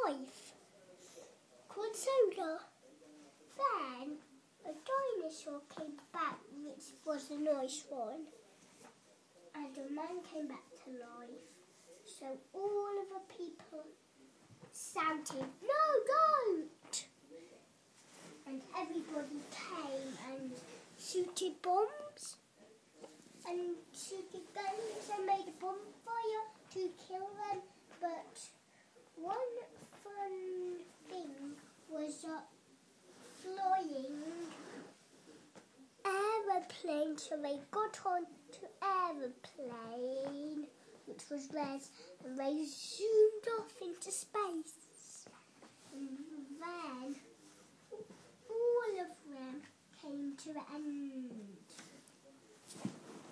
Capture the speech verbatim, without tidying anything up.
life called Solar. Then a dinosaur came back, which was a nice one, and a man came back to life. So all of the people shouted, "No, don't!" And everybody came and shooted bombs and shooted guns and made a bonfire to kill them. But one fun thing was a flying aeroplane, so they got on to aeroplane, which was red, and they zoomed off into space. And then all of them came to the end.